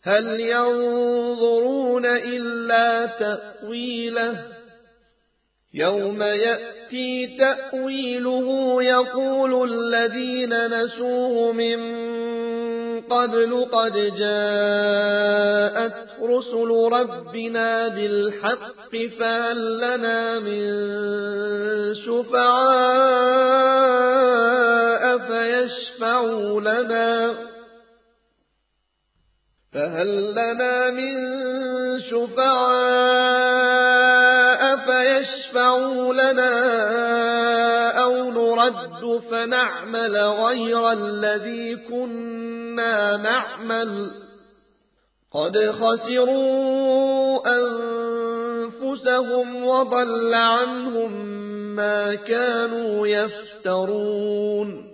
هل ينظرون إلا تأويله يوم يأتي تأويله يقول الذين نسوه من قبل قد جاءت رسل ربنا بالحق فهل لنا من شفعاء فيشفعوا لنا أو نرد فنعمل غير الذي كنا نعمل قد خسروا أنفسهم وضل عنهم ما كانوا يفترون